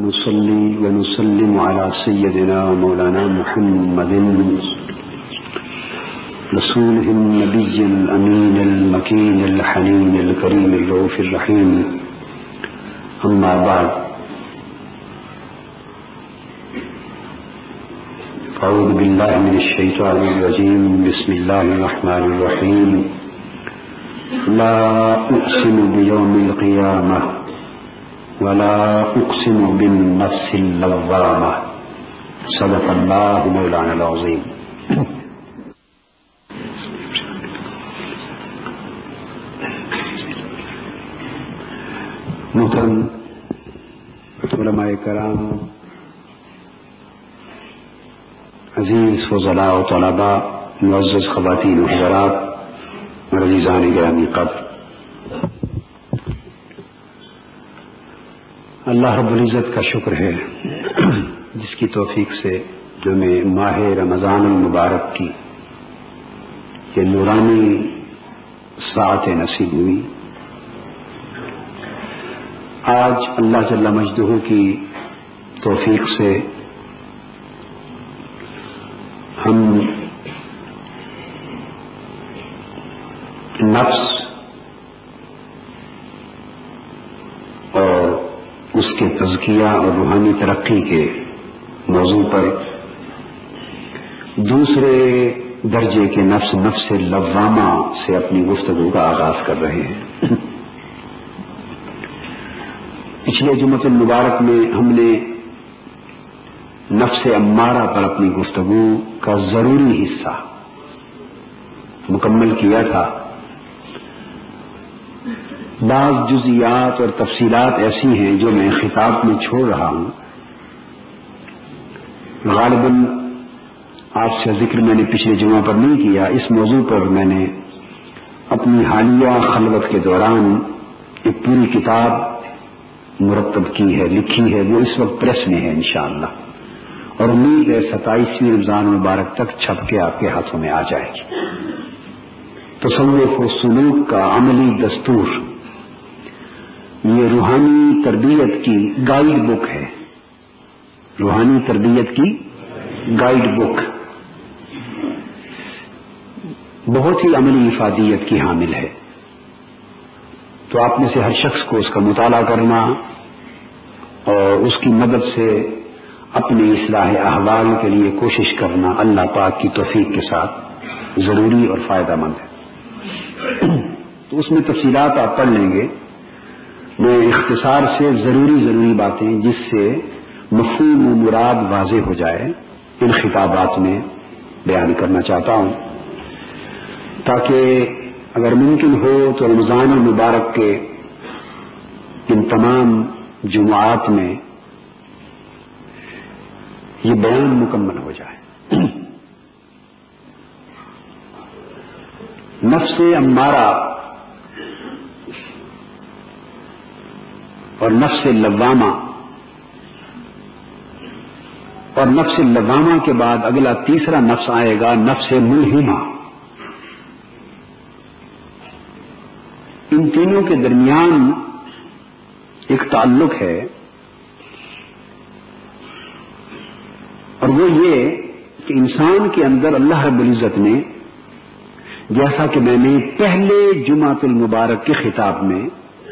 نصلي ونسلم على سيدنا مولانا محمد رسوله النبي الأمين المكين الحنين الكريم الرؤوف الرحيم. أما بعد، أعوذ بالله من الشيطان الرجيم. بسم الله الرحمن الرحيم. لا أقسم بيوم القيامة ولا أقسم بالنفس اللوامة. صدق الله مولانا العظيم. محترم علماء کرام، عزیز فضلاء و طلباء، معزز خواتین و حضرات اور عزیزان گرامی قدر، اللہ رب العزت کا شکر ہے جس کی توفیق سے ہمیں ماہ رمضان المبارک کی یہ نورانی ساعت نصیب ہوئی. آج اللہ جل مجدہ کی توفیق سے ہم نفس اور اس کے تزکیہ اور روحانی ترقی کے موضوع پر دوسرے درجے کے نفس لوامہ سے اپنی گفتگو کا آغاز کر رہے ہیں. پچھلے جمعۃ المبارک میں ہم نے نفس امارہ پر اپنی گفتگو کا ضروری حصہ مکمل کیا تھا. بعض جزیات اور تفصیلات ایسی ہیں جو میں خطاب میں چھوڑ رہا ہوں. غالباً آپ سے ذکر میں نے پچھلے جمعہ پر نہیں کیا. اس موضوع پر میں نے اپنی حالیہ خلوت کے دوران ایک پوری کتاب مرتب کی ہے، لکھی ہے. وہ اس وقت پریس میں ہے انشاءاللہ، اور امید ہے 27ویں رمضان المبارک تک چھپ کے آپ کے ہاتھوں میں آ جائے گی. تصوف و سلوک کا عملی دستور، یہ روحانی تربیت کی گائیڈ بک ہے. روحانی تربیت کی گائیڈ بک بہت ہی عملی افادیت کی حامل ہے. تو آپ میں سے ہر شخص کو اس کا مطالعہ کرنا اور اس کی مدد سے اپنی اصلاح احوال کے لیے کوشش کرنا اللہ پاک کی توفیق کے ساتھ ضروری اور فائدہ مند ہے. تو اس میں تفصیلات آپ پڑھ لیں گے. میں اختصار سے ضروری باتیں جس سے مفہوم و مراد واضح ہو جائے ان خطابات میں بیان کرنا چاہتا ہوں، تاکہ اگر ممکن ہو تو رمضان المبارک کے ان تمام جمعات میں یہ بیان مکمل ہو جائے. نفس امارہ اور نفس لوامہ، اور نفس لوامہ کے بعد اگلا تیسرا نفس آئے گا نفس ملہمہ. ان تینوں کے درمیان ایک تعلق ہے، اور وہ یہ کہ انسان کے اندر اللہ رب العزت نے، جیسا کہ میں نے پہلے جمعۃ المبارک کے خطاب میں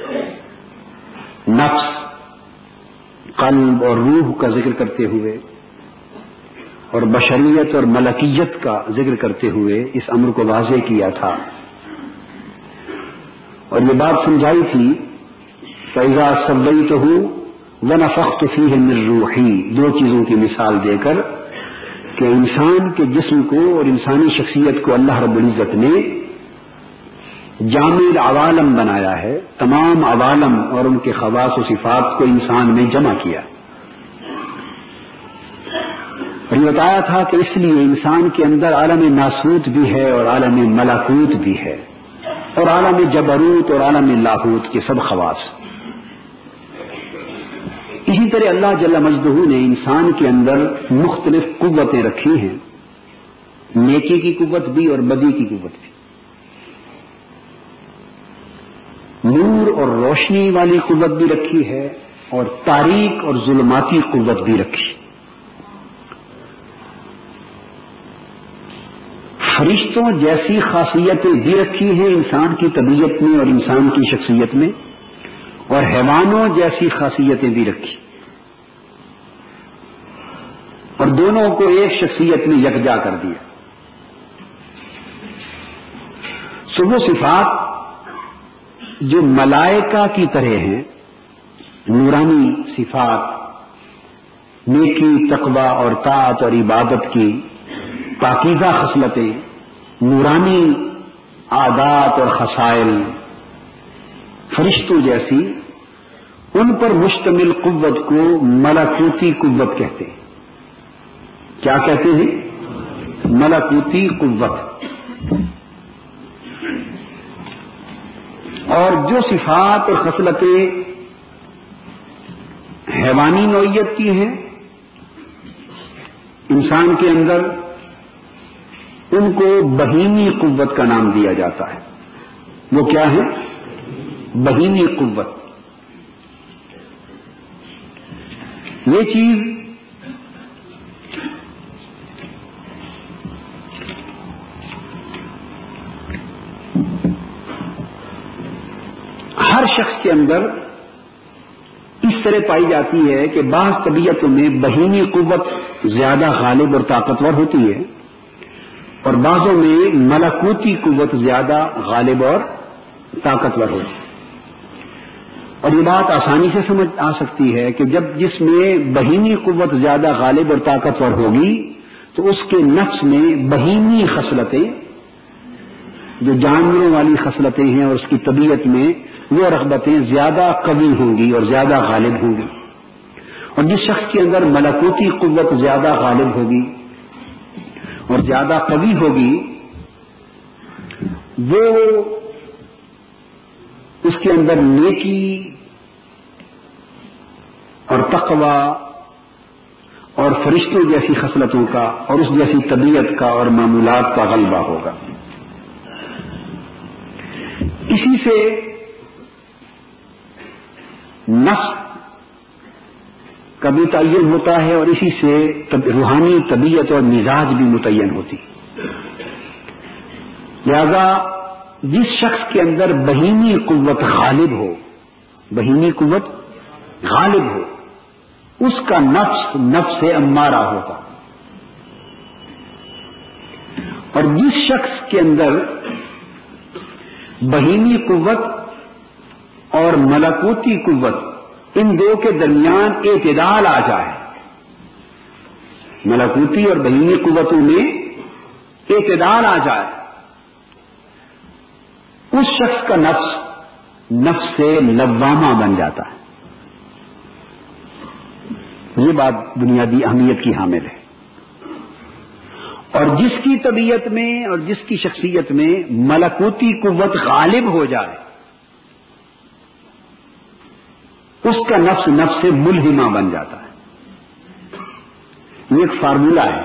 نفس، قلب اور روح کا ذکر کرتے ہوئے اور بشریت اور ملکیت کا ذکر کرتے ہوئے اس امر کو واضح کیا تھا اور یہ بات سمجھائی تھی فَإِذَا سَوَّيْتُهُ وَنَفَخْتُ فِيهِ مِن رُّوحِي، دو چیزوں کی مثال دے کر کہ انسان کے جسم کو اور انسانی شخصیت کو اللہ رب العزت نے جامع عوالم بنایا ہے. تمام عوالم اور ان کے خواص و صفات کو انسان میں جمع کیا. اور یہ بتایا تھا کہ اس لیے انسان کے اندر عالم ناسوت بھی ہے اور عالم ملکوت بھی ہے اور عالم جبروت اور عالم لاہوت کے سب خواص. اسی طرح اللہ جل مجدہ نے انسان کے اندر مختلف قوتیں رکھی ہیں، نیکی کی قوت بھی اور بدی کی قوت بھی، نور اور روشنی والی قوت بھی رکھی ہے اور تاریک اور ظلماتی قوت بھی رکھی. فرشتوں جیسی خاصیتیں بھی رکھی ہیں انسان کی طبیعت میں اور انسان کی شخصیت میں، اور حیوانوں جیسی خاصیتیں بھی رکھی، اور دونوں کو ایک شخصیت میں یکجا کر دیا. سو وہ صفات جو ملائکہ کی طرح ہیں، نورانی صفات، نیکی، تقوی اور طاعت اور عبادت کی پاکیزہ خصلتیں، نورانی عادات اور خصائل فرشتوں جیسی، ان پر مشتمل قوت کو ملکوتی قوت کہتے ہیں. کیا کہتے ہیں؟ ملکوتی قوت. اور جو صفات اور خصلتیں حیوانی نوعیت کی ہیں انسان کے اندر، ان کو بہیمی قوت کا نام دیا جاتا ہے. وہ کیا ہے؟ بہیمی قوت. یہ چیز ہر شخص کے اندر اس طرح پائی جاتی ہے کہ بعض طبیعتوں میں بہیمی قوت زیادہ غالب اور طاقتور ہوتی ہے، اور بعضوں میں ملکوتی قوت زیادہ غالب اور طاقتور ہوتی ہے. اور یہ بات آسانی سے سمجھ آ سکتی ہے کہ جب جس میں بہیمی قوت زیادہ غالب اور طاقتور ہوگی تو اس کے نفس میں بہیمی خصلتیں، جو جانوروں والی خصلتیں ہیں، اور اس کی طبیعت میں وہ رغبتیں زیادہ قوی ہوں گی اور زیادہ غالب ہوں گی. اور جس شخص کے اندر ملکوتی قوت زیادہ غالب ہوگی اور زیادہ قوی ہوگی، وہ اس کے اندر نیکی اور تقوی اور فرشتوں جیسی خصلتوں کا اور اس جیسی طبیعت کا اور معمولات کا غلبہ ہوگا. اسی سے نفس کا بھی تعین ہوتا ہے، اور اسی سے روحانی طبیعت اور مزاج بھی متعین ہوتی. لہذا جس شخص کے اندر بہیمی قوت غالب ہو، بہیمی قوت غالب ہو، اس کا نفس نفس امارہ ہوگا. اور جس شخص کے اندر بہیمی قوت اور ملکوتی قوت، ان دو کے درمیان اعتدال آ جائے، ملکوتی اور بہیمی قوتوں میں اعتدال آ جائے، اس شخص کا نفس نفس لوامہ بن جاتا ہے. یہ بات بنیادی اہمیت کی حامل ہے. اور جس کی طبیعت میں اور جس کی شخصیت میں ملکوتی قوت غالب ہو جائے، اس کا نفس نفس ملہمہ بن جاتا ہے. یہ ایک فارمولہ ہے.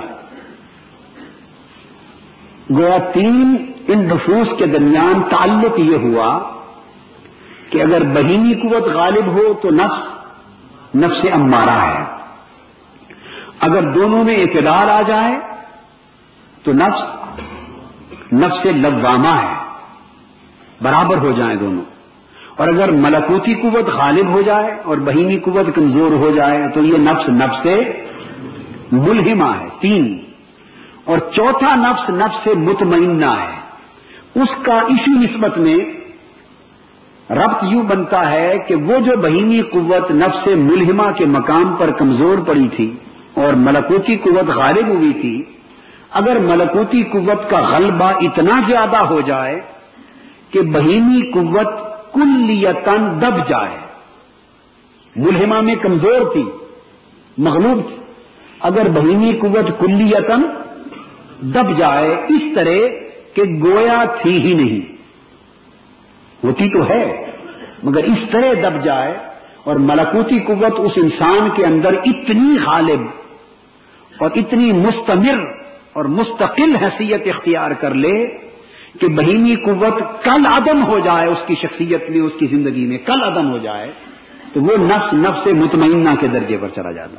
گویا تین ان نفوس کے درمیان تعلق یہ ہوا کہ اگر بہیمی قوت غالب ہو تو نفس نفس امارہ ہے، اگر دونوں میں اعتدال آ جائے تو نفس نفس لوامہ ہے، برابر ہو جائیں دونوں. اور اگر ملکوتی قوت غالب ہو جائے اور بہیمی قوت کمزور ہو جائے تو یہ نفس نفس ملہمہ ہے. تین. اور چوتھا نفس نفس مطمئنہ ہے. اس کا اسی نسبت میں ربط یوں بنتا ہے کہ وہ جو بہیمی قوت نفس ملہمہ کے مقام پر کمزور پڑی تھی اور ملکوتی قوت غالب ہوئی تھی، اگر ملکوتی قوت کا غلبہ اتنا زیادہ ہو جائے کہ بہیمی قوت کلیتاً دب جائے، ملہمہ میں کمزور تھی، مغلوب تھی، اگر بہیمی قوت کلیتاً دب جائے اس طرح کہ گویا تھی ہی نہیں، ہوتی تو ہے مگر اس طرح دب جائے، اور ملکوتی قوت اس انسان کے اندر اتنی غالب اور اتنی مستمر اور مستقل حیثیت اختیار کر لے کہ بہیمی قوت کل عدم ہو جائے، اس کی شخصیت میں، اس کی زندگی میں کل عدم ہو جائے، تو وہ نفس مطمئنہ کے درجے پر چلا جاتا.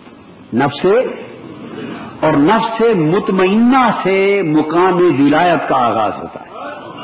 نفس مطمئنہ سے مقام ولایت کا آغاز ہوتا ہے.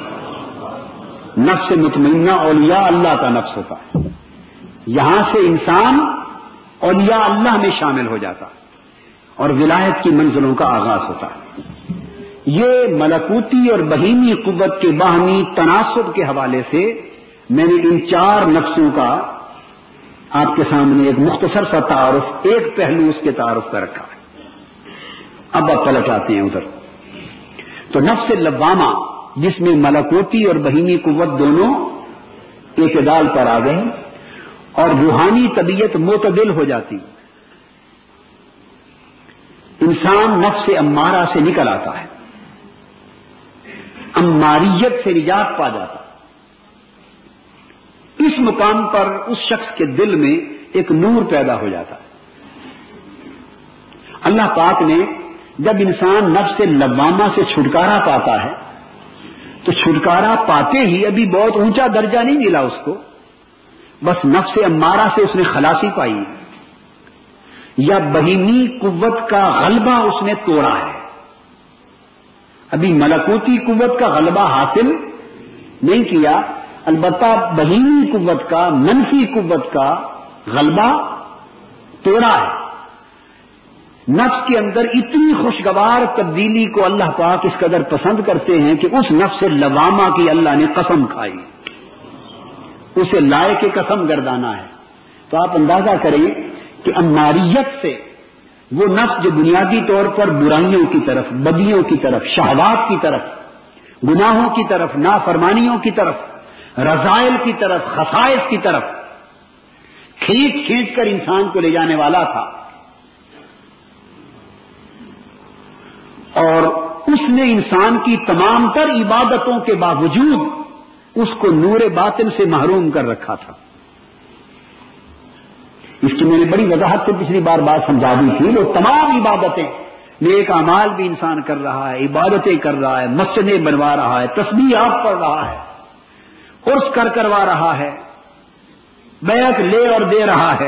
نفس مطمئنہ اولیاء اللہ کا نفس ہوتا ہے. یہاں سے انسان اولیاء اللہ میں شامل ہو جاتا ہے اور ولایت کی منزلوں کا آغاز ہوتا ہے. یہ ملکوتی اور بہیمی قوت کے باہمی تناسب کے حوالے سے میں نے ان 4 نفسوں کا آپ کے سامنے ایک مختصر سا تعارف، ایک پہلو اس کے تعارف کا رکھا ہے. اب آپ پلٹ آتے ہیں ادھر. تو نفس لوامہ جس میں ملکوتی اور بہیمی قوت دونوں اعتدال پر آ گئے اور روحانی طبیعت معتدل ہو جاتی، انسان نفس امارہ سے نکل آتا ہے، اماریت سے نجات پا جاتا. اس مقام پر اس شخص کے دل میں ایک نور پیدا ہو جاتا ہے. اللہ پاک نے جب انسان نفس لوامہ سے چھٹکارا پاتا ہے تو چھٹکارا پاتے ہی ابھی بہت اونچا درجہ نہیں ملا اس کو، بس نفس امارہ سے اس نے خلاصی پائی یا بہیمی قوت کا غلبہ اس نے توڑا ہے. ابھی ملکوتی قوت کا غلبہ حاصل نہیں کیا، البتہ بہیمی قوت کا، منفی قوت کا غلبہ توڑا ہے. نفس کے اندر اتنی خوشگوار تبدیلی کو اللہ پاک اس قدر پسند کرتے ہیں کہ اس نفس لوامہ کی اللہ نے قسم کھائی، اسے لائے کے قسم گردانا ہے. تو آپ اندازہ کریں کہ اماریت سے وہ نفس جو بنیادی طور پر برائیوں کی طرف، بدیوں کی طرف، شہوات کی طرف، گناہوں کی طرف، نافرمانیوں کی طرف، رذائل کی طرف، خصائص کی طرف کھینچ کر انسان کو لے جانے والا تھا، اور اس نے انسان کی تمام تر عبادتوں کے باوجود اس کو نور باطن سے محروم کر رکھا تھا. اس کی میں نے بڑی وضاحت سے پچھلی بار بات سمجھا دی تھی. وہ تمام عبادتیں، نیک اعمال بھی انسان کر رہا ہے، عبادتیں کر رہا ہے، مسجدیں بنوا رہا ہے، تسبیحات پڑھ رہا ہے، عرس کروا رہا ہے، بیعت لے اور دے رہا ہے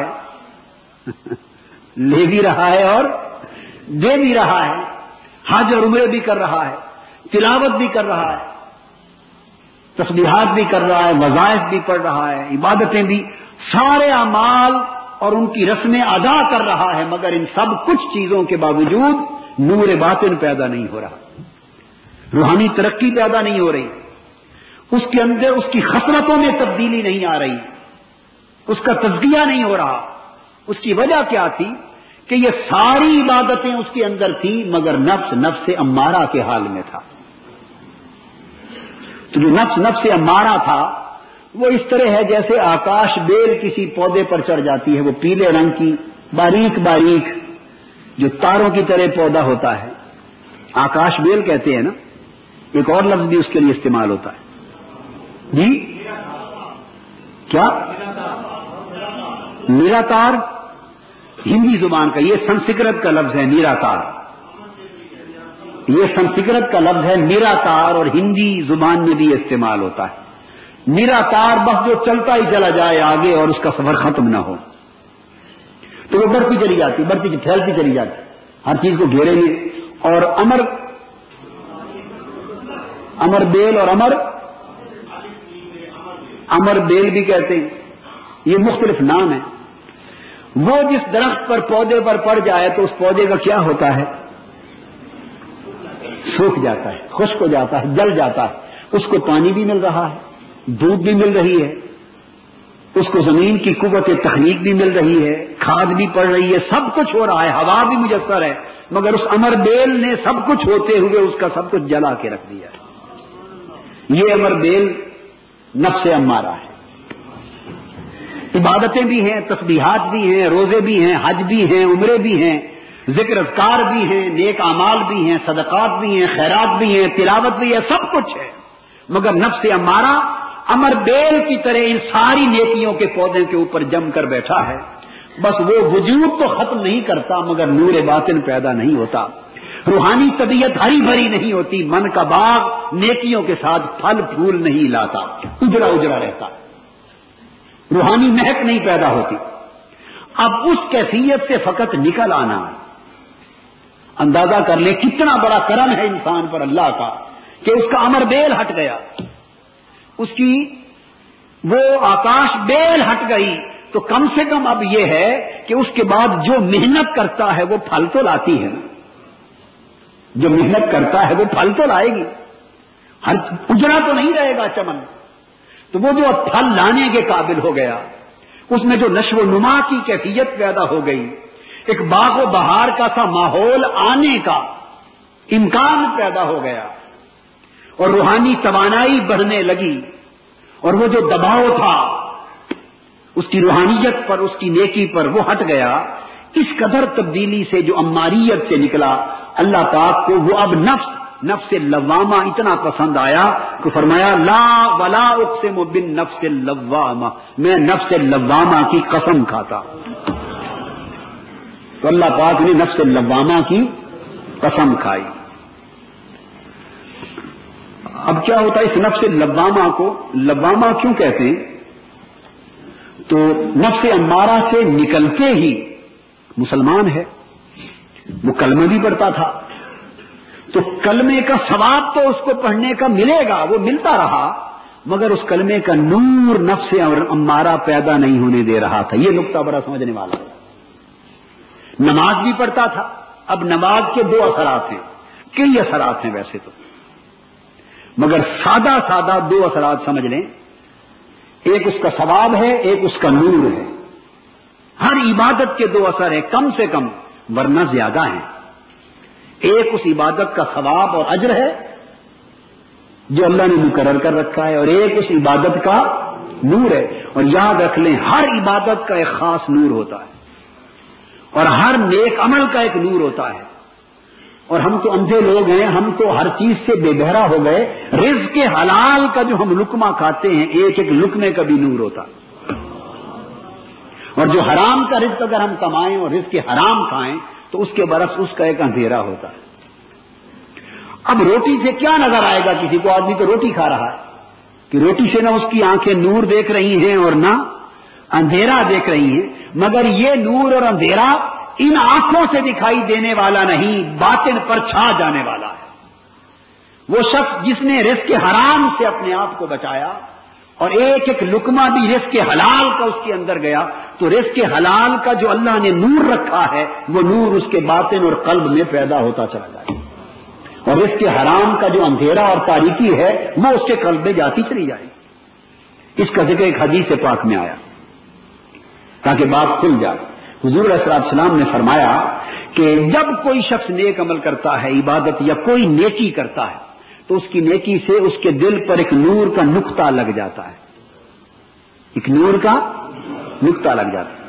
لے بھی رہا ہے اور دے بھی رہا ہے، حج اور عمرے بھی کر رہا ہے، تلاوت بھی کر رہا ہے، تسبیحات بھی کر رہا ہے، وظائف بھی پڑھ رہا ہے، عبادتیں بھی، سارے اعمال اور ان کی رسمیں ادا کر رہا ہے، مگر ان سب کچھ چیزوں کے باوجود نور باطن پیدا نہیں ہو رہا، روحانی ترقی پیدا نہیں ہو رہی، اس کے اندر اس کی خصلتوں میں تبدیلی نہیں آ رہی، اس کا تزکیہ نہیں ہو رہا. اس کی وجہ کیا تھی کہ یہ ساری عبادتیں اس کے اندر تھی مگر نفس امارہ کے حال میں تھا. تو جو نفس امارہ تھا وہ اس طرح ہے جیسے آکاش بیل کسی پودے پر چڑھ جاتی ہے. وہ پیلے رنگ کی باریک باریک جو تاروں کی طرح پودا ہوتا ہے، آکاش بیل کہتے ہیں نا. ایک اور لفظ بھی اس کے لیے استعمال ہوتا ہے. جی کیا؟ نیراتار ہندی زبان کا، یہ سنسکرت کا لفظ ہے نیراتار. یہ سنسکرت کا لفظ ہے نیراتار اور ہندی زبان میں بھی استعمال ہوتا ہے. نیراتار بس جو چلتا ہی چلا جائے آگے اور اس کا سفر ختم نہ ہو، تو وہ بڑھتی چلی جاتی، پھیلتی چلی جاتی ہر چیز کو گھیرے میں. اور امر بیل اور امر بیل بھی کہتے ہیں، یہ مختلف نام ہیں. وہ جس درخت پر پودے پر پڑ جائے تو اس پودے کا کیا ہوتا ہے؟ سوکھ جاتا ہے، خشک ہو جاتا ہے، جل جاتا ہے. اس کو پانی بھی مل رہا ہے، دودھ بھی مل رہی ہے، اس کو زمین کی قوت تخلیق بھی مل رہی ہے، کھاد بھی پڑ رہی ہے، سب کچھ ہو رہا ہے، ہوا بھی میسر ہے، مگر اس امر بیل نے سب کچھ ہوتے ہوئے اس کا سب کچھ جلا کے رکھ دیا. یہ امر بیل نفس امارہ ہے. عبادتیں بھی ہیں، تسبیحات بھی ہیں، روزے بھی ہیں، حج بھی ہیں، عمرے بھی ہیں، ذکر اذکار بھی ہیں، نیک اعمال بھی ہیں، صدقات بھی ہیں، خیرات بھی ہیں، تلاوت بھی ہے، سب کچھ ہے. مگر نفس امارہ امر بیل کی طرح ان ساری نیکیوں کے پودے کے اوپر جم کر بیٹھا ہے. بس وہ وجود تو ختم نہیں کرتا مگر نور باطن پیدا نہیں ہوتا. روحانی طبیعت ہری بھری نہیں ہوتی، من کا باغ نیکیوں کے ساتھ پھل پھول نہیں لاتا، اجڑا اجڑا رہتا. روحانی مہک نہیں پیدا ہوتی. اب اس کیفیت سے فقط نکل آنا، اندازہ کر لیں کتنا بڑا کرم ہے انسان پر اللہ کا کہ اس کا امر بیل ہٹ گیا، اس کی وہ آکاش بیل ہٹ گئی. تو کم سے کم اب یہ ہے کہ اس کے بعد جو محنت کرتا ہے وہ پھل تو لاتی ہے، جو محنت کرتا ہے وہ پھل تو لائے گی، ہر اجڑا تو نہیں رہے گا چمن. تو وہ جو پھل لانے کے قابل ہو گیا، اس میں جو نشو و نما کی کیفیت پیدا ہو گئی، ایک باغ و بہار کا سا ماحول آنے کا امکان پیدا ہو گیا، اور روحانی توانائی بڑھنے لگی، اور وہ جو دباؤ تھا اس کی روحانیت پر، اس کی نیکی پر، وہ ہٹ گیا. اس قدر تبدیلی سے جو اماریت سے نکلا، اللہ پاک کو وہ اب نفس لوامہ اتنا پسند آیا کہ فرمایا لا ولا اقسم بالنفس اللوامہ، میں نفس لوامہ کی قسم کھاتا. تو اللہ پاک نے نفس لوامہ کی قسم کھائی. اب کیا ہوتا ہے اس نفس لوامہ کو لوامہ کیوں کہتے ہیں؟ تو نفس امارہ سے نکلتے ہی مسلمان ہے، وہ کلمہ بھی پڑھتا تھا، تو کلمے کا ثواب تو اس کو پڑھنے کا ملے گا، وہ ملتا رہا، مگر اس کلمے کا نور نفس امارہ پیدا نہیں ہونے دے رہا تھا. یہ نقطہ بڑا سمجھنے والا ہے. نماز بھی پڑھتا تھا. اب نماز کے دو اثرات ہیں، کئی اثرات ہیں ویسے تو، مگر سادہ دو اثرات سمجھ لیں. ایک اس کا ثواب ہے، ایک اس کا نور ہے. ہر عبادت کے دو اثر ہیں کم سے کم، ورنہ زیادہ ہیں. ایک اس عبادت کا ثواب اور اجر ہے جو اللہ نے مقرر کر رکھا ہے، اور ایک اس عبادت کا نور ہے. اور یاد رکھ لیں ہر عبادت کا ایک خاص نور ہوتا ہے، اور ہر نیک عمل کا ایک نور ہوتا ہے. اور ہم تو اندھے لوگ ہیں، ہم تو ہر چیز سے بے بہرا ہو گئے. رزق کے حلال کا جو ہم لقمہ کھاتے ہیں، ایک ایک لقمے کا بھی نور ہوتا ہے. اور جو حرام کا رزق اگر ہم کمائیں اور رزق کے حرام کھائیں تو اس کے برعکس اس کا ایک اندھیرا ہوتا ہے. اب روٹی سے کیا نظر آئے گا کسی کو؟ آدمی تو روٹی کھا رہا ہے کہ روٹی سے نہ اس کی آنکھیں نور دیکھ رہی ہیں اور نہ اندھیرا دیکھ رہی ہیں، مگر یہ نور اور اندھیرا ان آنکھوں سے دکھائی دینے والا نہیں، باطن پر چھا جانے والا ہے. وہ شخص جس نے رزق حرام سے اپنے آپ کو بچایا اور ایک ایک لقمہ بھی رزق حلال کا اس کے اندر گیا، تو رزق حلال کا جو اللہ نے نور رکھا ہے وہ نور اس کے باطن اور قلب میں پیدا ہوتا چلا جائے، اور رزق حرام کا جو اندھیرا اور تاریکی ہے وہ اس کے قلب میں جاتی چلی جائے. اس کا ذکر ایک حدیث پاک میں آیا تاکہ بات کھل جائے. حضور علیہ السلام نے فرمایا کہ جب کوئی شخص نیک عمل کرتا ہے، عبادت یا کوئی نیکی کرتا ہے، تو اس کی نیکی سے اس کے دل پر ایک نور کا نقطہ لگ جاتا ہے. ایک نور کا نقطہ لگ جاتا ہے.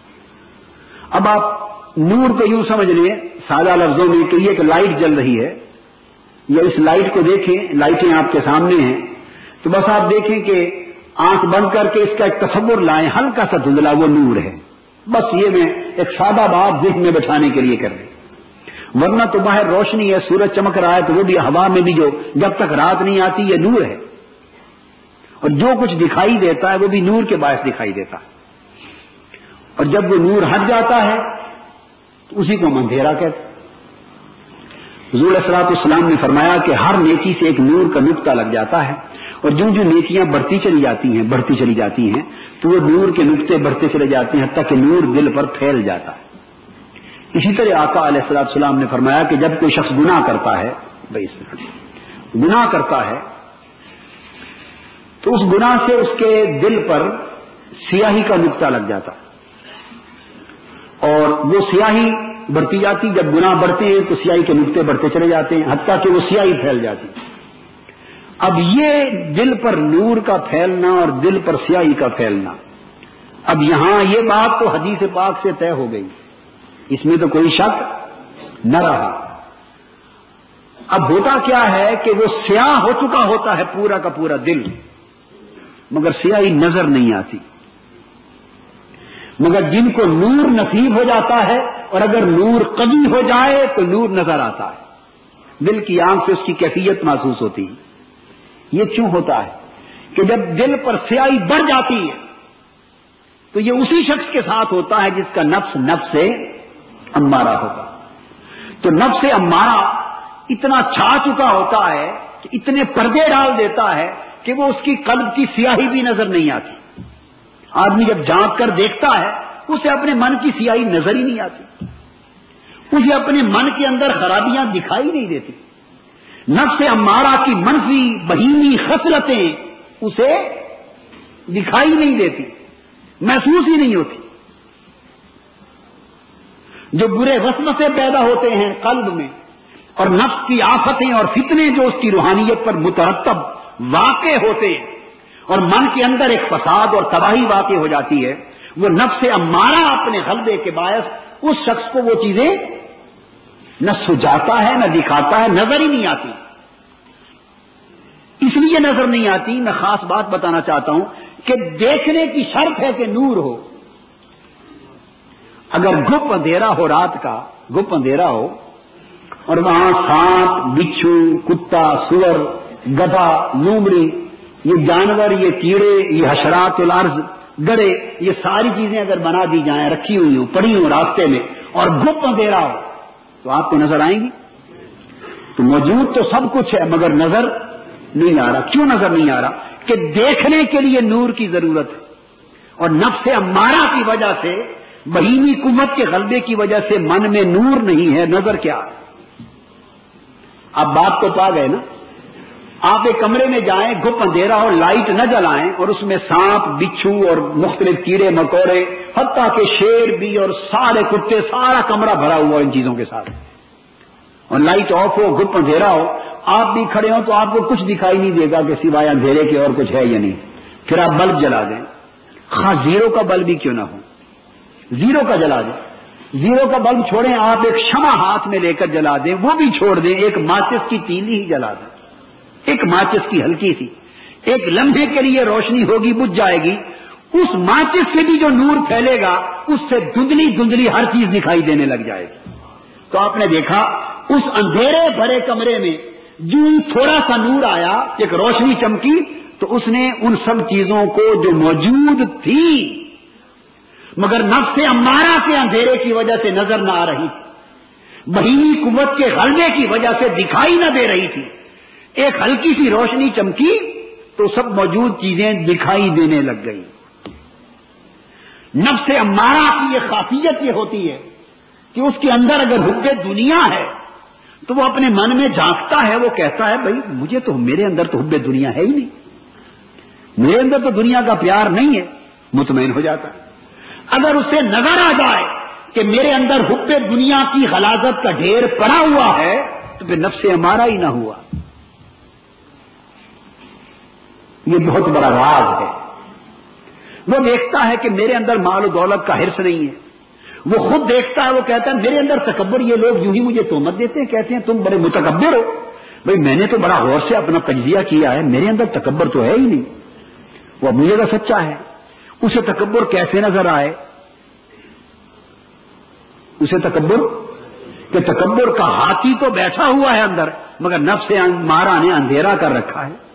اب آپ نور کو یوں سمجھ لیں سادہ لفظوں میں کہ یہ ایک لائٹ جل رہی ہے، یا اس لائٹ کو دیکھیں، لائٹیں آپ کے سامنے ہیں، تو بس آپ دیکھیں کہ آنکھ بند کر کے اس کا ایک تصور لائیں، ہلکا سا دھندلا وہ نور ہے. بس یہ میں ایک سادہ بات ذہن میں بٹھانے کے لیے کر رہی. ورنہ تو باہر روشنی ہے، سورج چمک رہا ہے، تو وہ بھی ہوا میں بھی جو جب تک رات نہیں آتی یہ نور ہے، اور جو کچھ دکھائی دیتا ہے وہ بھی نور کے باعث دکھائی دیتا ہے. اور جب وہ نور ہٹ جاتا ہے تو اسی کو ہم اندھیرا کہتے ہیں. حضور علیہ السلام نے فرمایا کہ ہر نیکی سے ایک نور کا نقطہ لگ جاتا ہے، اور جو نیکیاں بڑھتی چلی جاتی ہیں تو وہ نور کے نقطے بڑھتے چلے جاتے ہیں، حتیٰ کہ نور دل پر پھیل جاتا ہے. اسی طرح آقا علیہ السلام نے فرمایا کہ جب کوئی شخص گناہ کرتا ہے، تو اس گناہ سے اس کے دل پر سیاہی کا نقطہ لگ جاتا ہے، اور وہ سیاہی بڑھتی جاتی. جب گناہ بڑھتے ہیں تو سیاہی کے نقطے بڑھتے چلے جاتے ہیں، حتیٰ کہ وہ سیاہی پھیل جاتی. اب یہ دل پر نور کا پھیلنا اور دل پر سیاہی کا پھیلنا، اب یہاں یہ بات تو حدیث پاک سے طے ہو گئی، اس میں تو کوئی شک نہ رہا. اب ہوتا کیا ہے کہ وہ سیاہ ہو چکا ہوتا ہے پورا کا پورا دل، مگر سیاہی نظر نہیں آتی. مگر جن کو نور نصیب ہو جاتا ہے، اور اگر نور قوی ہو جائے تو نور نظر آتا ہے، دل کی آنکھ سے اس کی کیفیت محسوس ہوتی ہے. یہ کیوں ہوتا ہے کہ جب دل پر سیاہی بڑھ جاتی ہے تو یہ اسی شخص کے ساتھ ہوتا ہے جس کا نفس نفس امارہ ہوتا. تو نفس امارہ اتنا چھا چکا ہوتا ہے کہ اتنے پردے ڈال دیتا ہے کہ وہ اس کی قلب کی سیاہی بھی نظر نہیں آتی. آدمی جب جھانک کر دیکھتا ہے اسے اپنے من کی سیاہی نظر ہی نہیں آتی، اسے اپنے من کے اندر خرابیاں دکھائی نہیں دیتی. نفس امارہ کی منفی بہیمی خصلتیں اسے دکھائی نہیں دیتی، محسوس ہی نہیں ہوتی. جو برے وسوسے پیدا ہوتے ہیں قلب میں اور نفس کی آفتیں اور فتنے جو اس کی روحانیت پر مترتب واقع ہوتے ہیں اور من کے اندر ایک فساد اور تباہی واقع ہو جاتی ہے، وہ نفس امارہ اپنے غلبے کے باعث اس شخص کو وہ چیزیں نہ سجاتا ہے نہ دکھاتا ہے، نظر ہی نہیں آتی. اس لیے نظر نہیں آتی، میں خاص بات بتانا چاہتا ہوں کہ دیکھنے کی شرط ہے کہ نور ہو. اگر گپ اندھیرا ہو، رات کا گپ اندھیرا ہو اور وہاں سانپ، بچھو، کتا، سور، گدھا، لومڑی، یہ جانور، یہ کیڑے، یہ حشرات الارض، گڑے، یہ ساری چیزیں اگر بنا دی جائیں، رکھی ہوئی ہوں، پڑی ہوں راستے میں، اور گپ اندھیرا ہو تو آپ کو نظر آئیں گی؟ تو موجود تو سب کچھ ہے مگر نظر نہیں آ رہا. کیوں نظر نہیں آ رہا؟ کہ دیکھنے کے لیے نور کی ضرورت ہے، اور نفس امارہ کی وجہ سے، بہیمی قوت کے غلبے کی وجہ سے من میں نور نہیں ہے. نظر کیا ہے؟ آپ بات تو پا گئے نا. آپ ایک کمرے میں جائیں، گپ اندھیرا ہو، لائٹ نہ جلائیں اور اس میں سانپ، بچھو اور مختلف کیڑے مکوڑے، حتیٰ کہ شیر بھی اور سارے کتے، سارا کمرہ بھرا ہوا ان چیزوں کے ساتھ، اور لائٹ آف ہو، گپ اندھیرا ہو، آپ بھی کھڑے ہو تو آپ کو کچھ دکھائی نہیں دے گا کہ سوائے اندھیرے کے اور کچھ ہے یا نہیں. پھر آپ بلب جلا دیں، خاص زیرو کا بلب بھی کیوں نہ ہو، زیرو کا جلا دیں. زیرو کا بلب چھوڑیں، آپ ایک شمع ہاتھ میں لے کر جلا دیں، وہ بھی چھوڑ دیں، ایک ماچس کی تیلی ہی جلا دیں، ایک ماچس کی ہلکی سی، ایک لمحے کے لیے روشنی ہوگی، بجھ جائے گی. اس ماچس سے بھی جو نور پھیلے گا اس سے دھندلی دھندلی ہر چیز دکھائی دینے لگ جائے گی. تو آپ نے دیکھا اس اندھیرے بھرے کمرے میں جو تھوڑا سا نور آیا، ایک روشنی چمکی، تو اس نے ان سب چیزوں کو جو موجود تھی مگر نفس امارہ کے اندھیرے کی وجہ سے نظر نہ آ رہی تھی، بہیمی قوت کے غلبے کی وجہ سے دکھائی نہ دے رہی تھی، ایک ہلکی سی روشنی چمکی تو سب موجود چیزیں دکھائی دینے لگ گئی. نفس امارہ کی یہ خاصیت یہ ہوتی ہے کہ اس کے اندر اگر حب دنیا ہے تو وہ اپنے من میں جھانکتا ہے، وہ کہتا ہے بھائی میرے اندر تو حب دنیا ہے ہی نہیں، میرے اندر تو دنیا کا پیار نہیں ہے، مطمئن ہو جاتا ہے. اگر اسے نظر آ جائے کہ میرے اندر حب دنیا کی غلاظت کا ڈھیر پڑا ہوا ہے تو پھر نفس امارہ ہی نہ ہوا. یہ بہت بڑا راز ہے. وہ دیکھتا ہے کہ میرے اندر مال و دولت کا حرص نہیں ہے، وہ خود دیکھتا ہے، وہ کہتا ہے میرے اندر تکبر، یہ لوگ یوں ہی مجھے تہمت دیتے ہیں، کہتے ہیں تم بڑے متکبر ہو. بھائی میں نے تو بڑا غور سے اپنا تجزیہ کیا ہے، میرے اندر تکبر تو ہے ہی نہیں. وہ اپنی جگہ سچا ہے. اسے تکبر کیسے نظر آئے؟ اسے تکبر کہ تکبر کا ہاتھی تو بیٹھا ہوا ہے اندر مگر نفس امارہ نے اندھیرا کر رکھا ہے.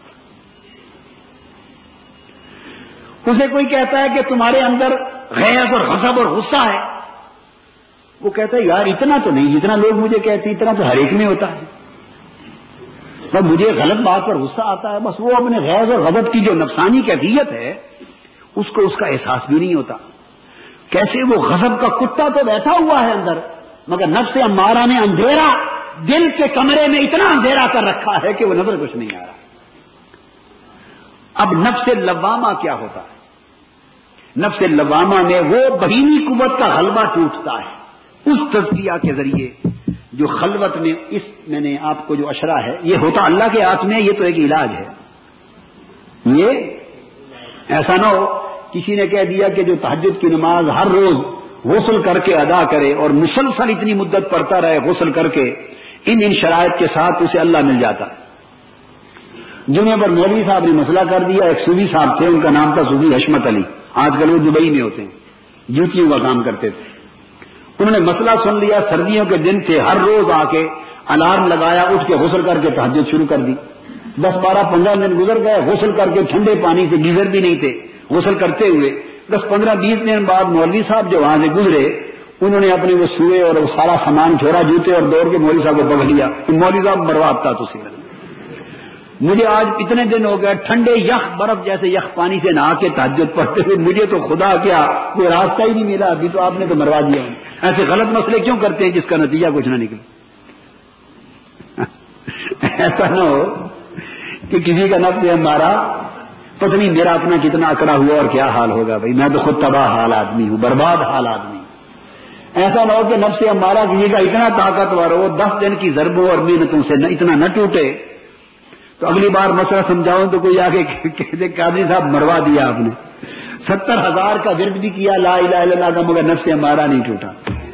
اسے کوئی کہتا ہے کہ تمہارے اندر غیظ اور غضب اور غصہ ہے، وہ کہتا ہے یار اتنا تو نہیں، جتنا لوگ مجھے کہتے ہیں اتنا تو ہر ایک میں ہوتا ہے، پر مجھے غلط بات پر غصہ آتا ہے. بس وہ اپنے غیظ اور غضب کی جو نفسانی کیفیت ہے اس کو اس کا احساس بھی نہیں ہوتا. کیسے وہ غضب کا کتا تو بیٹھا ہوا ہے اندر مگر نفس امارہ نے اندھیرا دل کے کمرے میں اتنا اندھیرا کر رکھا ہے کہ وہ نظر کچھ نہیں آ رہا. اب نفس لوامہ کیا ہوتا ہے؟ نفس لوامہ میں وہ بہیمی قوت کا غلبہ ٹوٹتا ہے اس تزکیہ کے ذریعے جو خلوت میں نے آپ کو جو اشرا ہے یہ ہوتا اللہ کے ہاتھ میں، یہ تو ایک علاج ہے. یہ ایسا نہ ہو کسی نے کہہ دیا کہ جو تہجد کی نماز ہر روز غسل کر کے ادا کرے اور مسلسل اتنی مدت پڑھتا رہے غسل کر کے، ان شرائط کے ساتھ اسے اللہ مل جاتا ہے. جمعے پر مولوی صاحب نے مسئلہ کر دیا، ایک صوفی صاحب تھے، ان کا نام تھا صوفی حشمت علی، آج کل وہ دبئی میں ہوتے ہیں، جوتیوں کا کام کرتے تھے. انہوں نے مسئلہ سن لیا، سردیوں کے دن تھے، ہر روز آ کے الارم لگایا، اٹھ کے غسل کر کے تہجد شروع کر دی. 10, 12, 15 دن گزر گئے، غسل کر کے ٹھنڈے پانی سے، گیزر بھی نہیں تھے، غسل کرتے ہوئے 10-15-20 دن بعد مولوی صاحب جو وہاں سے گزرے انہوں نے اپنے وہ سوئے اور وہ سارا سامان چھوڑا، جوتے، اور دوڑ کے مولوی صاحب کو پکڑ لیا. مولوی صاحب برباد تھا. تو مجھے آج اتنے دن ہو گئے ٹھنڈے یخ برف جیسے یخ پانی سے نہا کے تہجد پڑھتے ہوئے مجھے تو خدا کیا کوئی راستہ ہی نہیں ملا. ابھی تو آپ نے تو مروا دیا. ایسے غلط مسئلے کیوں کرتے ہیں جس کا نتیجہ کچھ نہ نکلے؟ ایسا نہ ہو کہ کسی کا نفس ہمارا پتہ نہیں میرا اپنا کتنا اکڑا ہوا اور کیا حال ہوگا. بھائی میں تو خود تباہ حال آدمی ہوں، برباد حال آدمی. ایسا نہ ہو کہ نفس ہمارا کسی کا اتنا طاقتور ہو 10 دن کی ضربوں اور محنتوں سے اتنا نہ ٹوٹے تو اگلی بار مسئلہ سمجھاؤں تو کوئی آگے کہتے قاضی صاحب مروا دیا آپ نے. 70,000 کا ورد بھی کیا لا الہ الا اللہ کا، مگر نفس ہمارا نہیں ٹوٹا.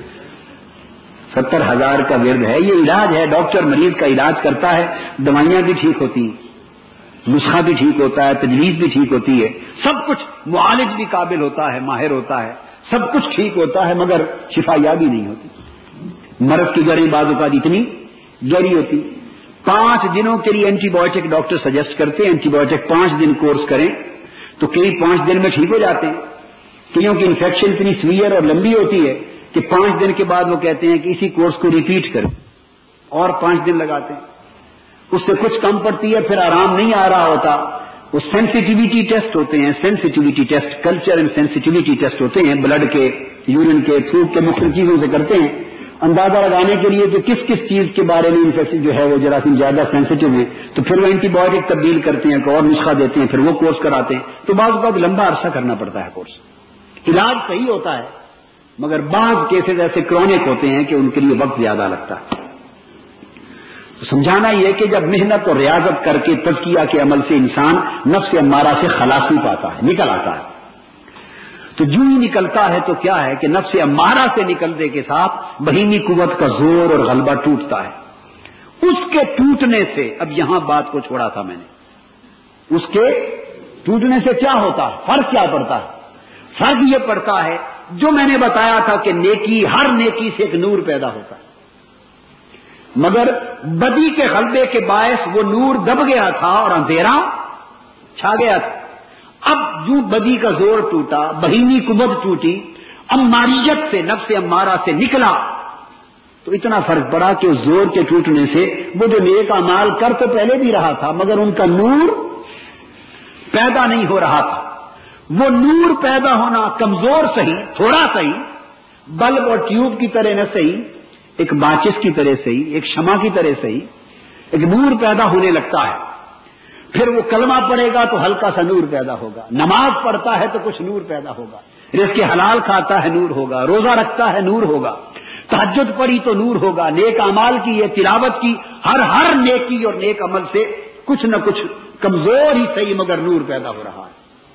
70,000 کا ورد ہے، یہ علاج ہے. ڈاکٹر مریض کا علاج کرتا ہے، دوائیاں بھی ٹھیک ہوتی ہیں، نسخہ بھی ٹھیک ہوتا ہے، تجویز بھی ٹھیک ہوتی ہے، سب کچھ. معالج بھی قابل ہوتا ہے، ماہر ہوتا ہے، سب کچھ ٹھیک ہوتا ہے، مگر شفا یابی نہیں ہوتی. مرض کی جڑیں بعض اوقات اتنی گہری ہوتی. 5 دنوں کے لیے اینٹی بایوٹک ڈاکٹر سجیسٹ کرتے ہیں. اینٹی بایوٹک 5 دن کورس کریں تو کئی 5 دن میں ٹھیک ہو جاتے ہیں. کئیوں کی انفیکشن اتنی سیویئر اور لمبی ہوتی ہے کہ 5 دن کے بعد وہ کہتے ہیں کہ اسی کورس کو ریپیٹ کریں، اور 5 دن لگاتے ہیں. اس سے کچھ کم پڑتی ہے، پھر آرام نہیں آ رہا ہوتا. وہ سینسیٹیوٹی ٹیسٹ ہوتے ہیں، sensitivity test, culture and sensitivity test ہوتے ہیں. بلڈ کے، یورین کے، تھوک کے، مختلف چیزوں سے کرتے ہیں اندازہ لگانے کے لیے کہ کس کس چیز کے بارے میں انفیکشن جو ہے وہ جراثیم زیادہ سینسیٹیو ہے. تو پھر وہ اینٹی بایوٹک تبدیل کرتے ہیں، اور نسخہ دیتے ہیں، پھر وہ کورس کراتے ہیں. تو بعض اوقات لمبا عرصہ کرنا پڑتا ہے کورس. علاج صحیح ہوتا ہے، مگر بعض کیسز ایسے کرونک ہوتے ہیں کہ ان کے لیے وقت زیادہ لگتا ہے. تو سمجھانا یہ کہ جب محنت اور ریاضت کر کے تزکیہ کے عمل سے انسان نفس امارہ سے خلاصی پاتا ہے، نکل آتا ہے، تو جو ہی نکلتا ہے تو کیا ہے کہ نفس امارہ سے نکلنے کے ساتھ بہیمی قوت کا زور اور غلبہ ٹوٹتا ہے. اس کے ٹوٹنے سے، اب یہاں بات کو چھوڑا تھا میں نے، اس کے ٹوٹنے سے کیا ہوتا ہے، فرق کیا پڑتا ہے؟ فرق یہ پڑتا ہے جو میں نے بتایا تھا کہ نیکی، ہر نیکی سے ایک نور پیدا ہوتا ہے، مگر بدی کے غلبے کے باعث وہ نور دب گیا تھا اور اندھیرا چھا گیا تھا. اب جو بدی کا زور ٹوٹا، بہیمی قوت ٹوٹی، اماریت سے، نفس امارہ سے نکلا، تو اتنا فرق پڑا کہ اس زور کے ٹوٹنے سے وہ جو نیک اعمال کر تو پہلے بھی رہا تھا مگر ان کا نور پیدا نہیں ہو رہا تھا. وہ نور پیدا ہونا کمزور صحیح، تھوڑا صحیح، بلب اور ٹیوب کی طرح نہ صحیح، ایک ماچس کی طرح صحیح، ایک شمع کی طرح صحیح، ایک نور پیدا ہونے لگتا ہے. پھر وہ کلمہ پڑھے گا تو ہلکا سا نور پیدا ہوگا، نماز پڑھتا ہے تو کچھ نور پیدا ہوگا، رزق حلال کھاتا ہے نور ہوگا، روزہ رکھتا ہے نور ہوگا، تہجد پڑھی تو نور ہوگا، نیک اعمال کی یہ تلاوت کی، ہر نیکی اور نیک عمل سے کچھ نہ کچھ کمزور ہی صحیح مگر نور پیدا ہو رہا ہے.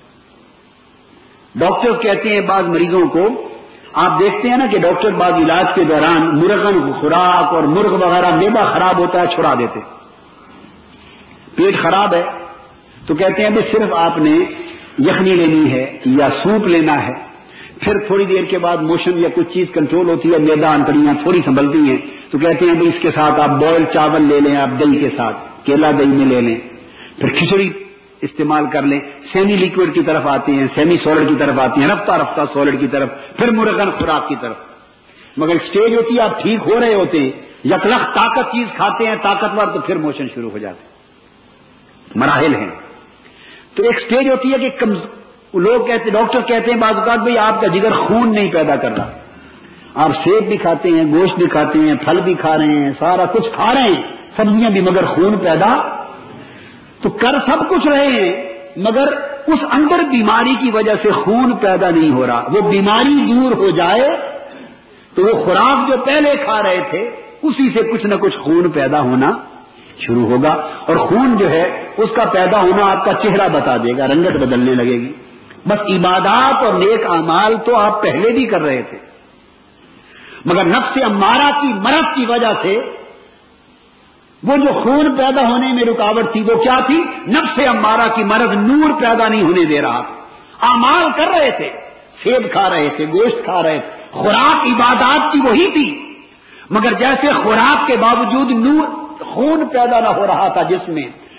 ڈاکٹر کہتے ہیں بعض مریضوں کو، آپ دیکھتے ہیں نا کہ ڈاکٹر بعض علاج کے دوران مرغن خوراک اور مرغ وغیرہ میدا خراب ہوتا ہے چھڑا دیتے. پیٹ خراب ہے تو کہتے ہیں بھائی صرف آپ نے یخنی لینی ہے یا سوپ لینا ہے، پھر تھوڑی دیر کے بعد موشن یا کچھ چیز کنٹرول ہوتی ہے، میدا انتڑیاں تھوڑی سنبھلتی ہیں، تو کہتے ہیں بھائی اس کے ساتھ آپ بوائل چاول لے لیں، آپ دہی کے ساتھ کیلا دہی میں لے لیں، پھر کھچڑی استعمال کر لیں. سیمی لیکوڈ کی طرف آتے ہیں، سیمی سالڈ کی طرف آتے ہیں، رفتہ رفتہ سالڈ کی طرف، پھر مرغن خوراک کی طرف. مگر اسٹیج ہوتی ہے آپ ٹھیک ہو رہے ہوتے ہیں، یکلخ طاقت چیز کھاتے ہیں طاقتور، تو پھر موشن شروع ہو جاتے ہیں. مراحل ہیں. تو ایک سٹیج ہوتی ہے کہ لوگ کہتے، ڈاکٹر کہتے ہیں بعض اوقات بھئی آپ کا جگر خون نہیں پیدا کر رہا. آپ سیب بھی کھاتے ہیں، گوشت بھی کھاتے ہیں، پھل بھی کھا رہے ہیں، سارا کچھ کھا رہے ہیں، سبزیاں بھی، مگر خون پیدا تو کر سب کچھ رہے ہیں، مگر اس اندر بیماری کی وجہ سے خون پیدا نہیں ہو رہا. وہ بیماری دور ہو جائے تو وہ خوراک جو پہلے کھا رہے تھے اسی سے کچھ نہ کچھ خون پیدا ہونا شروع ہوگا، اور خون جو ہے اس کا پیدا ہونا آپ کا چہرہ بتا دے گا، رنگت بدلنے لگے گی. بس عبادات اور نیک اعمال تو آپ پہلے بھی کر رہے تھے، مگر نفس امارہ کی مرض کی وجہ سے وہ جو خون پیدا ہونے میں رکاوٹ تھی وہ کیا تھی؟ نفس امارہ کی مرض نور پیدا نہیں ہونے دے رہا. اعمال کر رہے تھے، سیب کھا رہے تھے، گوشت کھا رہے تھے، خوراک عبادات کی وہی تھی، مگر جیسے خوراک کے باوجود نور خون پیدا نہ ہو رہا تھا جس میں،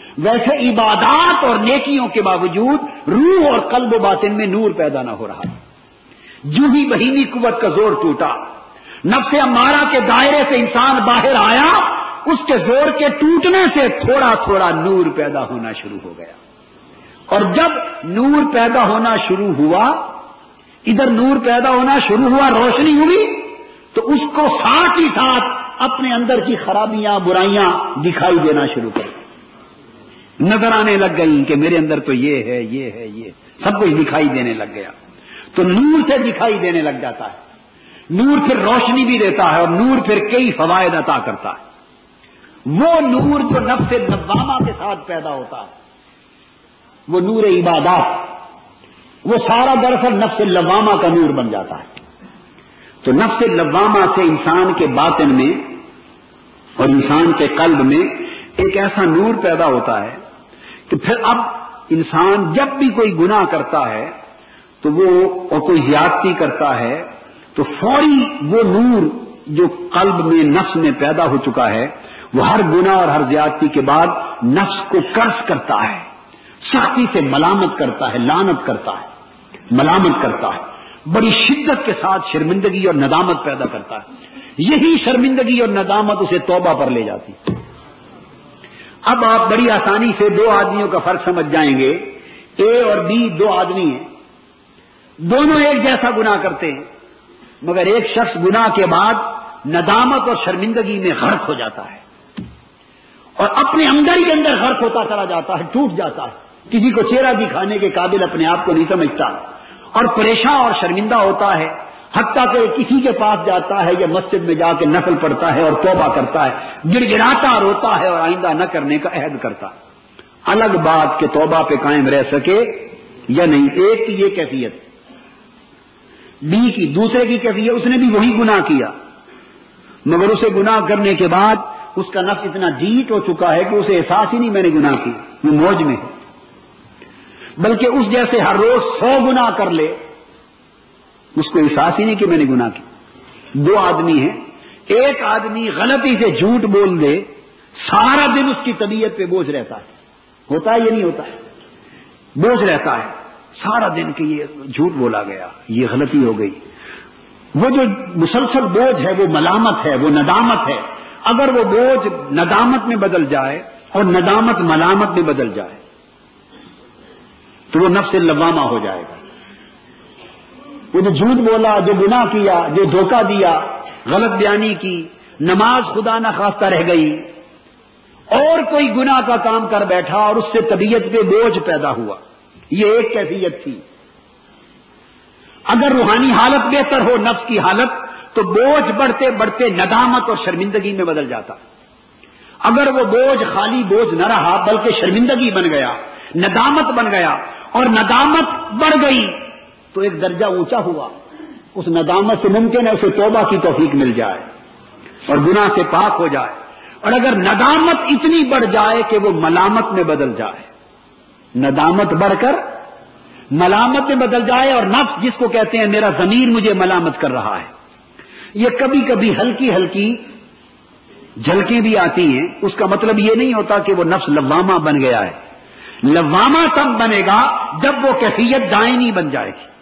ویسے عبادات اور نیکیوں کے باوجود روح اور قلب و باطن میں نور پیدا نہ ہو رہا. جو ہی بہیمی قوت کا زور ٹوٹا، نفس امارہ کے دائرے سے انسان باہر آیا، اس کے زور کے ٹوٹنے سے تھوڑا تھوڑا نور پیدا ہونا شروع ہو گیا. اور جب نور پیدا ہونا شروع ہوا، ادھر نور پیدا ہونا شروع ہوا، روشنی ہوئی، تو اس کو ساتھ ہی ساتھ اپنے اندر کی خرابیاں برائیاں دکھائی دینا شروع کر دی، نظر آنے لگ گئی کہ میرے اندر تو یہ ہے، یہ ہے، یہ سب کچھ دکھائی دینے لگ گیا. تو نور سے دکھائی دینے لگ جاتا ہے. نور پھر روشنی بھی دیتا ہے، اور نور پھر کئی فوائد عطا کرتا ہے. وہ نور جو نفس لوامہ کے ساتھ پیدا ہوتا ہے، وہ نور عبادات، وہ سارا دراصل نفس لوامہ کا نور بن جاتا ہے. تو نفس لوامہ سے انسان کے باطن میں اور انسان کے قلب میں ایک ایسا نور پیدا ہوتا ہے کہ پھر اب انسان جب بھی کوئی گناہ کرتا ہے تو وہ اور کوئی زیادتی کرتا ہے تو فوری وہ نور جو قلب میں نفس میں پیدا ہو چکا ہے وہ ہر گناہ اور ہر زیادتی کے بعد نفس کو قرض کرتا ہے، سختی سے ملامت کرتا ہے، لعنت کرتا ہے، ملامت کرتا ہے، بڑی شدت کے ساتھ شرمندگی اور ندامت پیدا کرتا ہے. یہی شرمندگی اور ندامت اسے توبہ پر لے جاتی. اب آپ بڑی آسانی سے دو آدمیوں کا فرق سمجھ جائیں گے. اے اور بی دو آدمی ہیں، دونوں ایک جیسا گناہ کرتے ہیں، مگر ایک شخص گناہ کے بعد ندامت اور شرمندگی میں غرق ہو جاتا ہے اور اپنے اندر ہی اندر غرق ہوتا چلا جاتا ہے، ٹوٹ جاتا ہے، کسی کو چہرہ دکھانے کے قابل اپنے آپ کو نہیں سمجھتا اور پریشان اور شرمندہ ہوتا ہے. حتیٰ کہ کسی کے پاس جاتا ہے یا مسجد میں جا کے نفل پڑھتا ہے اور توبہ کرتا ہے، گڑ گڑاتا روتا ہے اور آئندہ نہ کرنے کا عہد کرتا. الگ بات کہ توبہ پہ قائم رہ سکے یا نہیں. ایک کی یہ کیفیت، بی کی دوسرے کی کیفیت، اس نے بھی وہی گناہ کیا مگر اسے گناہ کرنے کے بعد اس کا نفس اتنا ڈیٹ ہو چکا ہے کہ اسے احساس ہی نہیں میں نے گناہ کی، وہ موج میں ہے. بلکہ اس جیسے ہر روز 100 گناہ کر لے اس کو احساس ہی نہیں کہ میں نے گناہ کی. دو آدمی ہیں، ایک آدمی غلطی سے جھوٹ بول دے، سارا دن اس کی طبیعت پہ بوجھ رہتا ہے. ہوتا ہے یا نہیں ہوتا ہے؟ بوجھ رہتا ہے سارا دن کہ یہ جھوٹ بولا گیا، یہ غلطی ہو گئی. وہ جو مسلسل بوجھ ہے وہ ملامت ہے، وہ ندامت ہے. اگر وہ بوجھ ندامت میں بدل جائے اور ندامت ملامت میں بدل جائے تو وہ نفس لوامہ ہو جائے گا. وہ جو جھوٹ بولا، جو گناہ کیا، جو دھوکہ دیا، غلط بیانی کی، نماز خدا نہ خواستہ رہ گئی، اور کوئی گناہ کا کام کر بیٹھا اور اس سے طبیعت پہ بوجھ پیدا ہوا، یہ ایک کیفیت تھی. اگر روحانی حالت بہتر ہو، نفس کی حالت، تو بوجھ بڑھتے بڑھتے ندامت اور شرمندگی میں بدل جاتا. اگر وہ بوجھ خالی بوجھ نہ رہا بلکہ شرمندگی بن گیا، ندامت بن گیا اور ندامت بڑھ گئی تو ایک درجہ اونچا ہوا. اس ندامت سے ممکن ہے اسے توبہ کی توفیق مل جائے اور گناہ سے پاک ہو جائے. اور اگر ندامت اتنی بڑھ جائے کہ وہ ملامت میں بدل جائے، ندامت بڑھ کر ملامت میں بدل جائے، اور نفس جس کو کہتے ہیں میرا ضمیر مجھے ملامت کر رہا ہے، یہ کبھی کبھی ہلکی ہلکی جھلکیں بھی آتی ہیں. اس کا مطلب یہ نہیں ہوتا کہ وہ نفس لوامہ بن گیا ہے. لوامہ تب بنے گا جب وہ کیفیت دائمی بن جائے گی.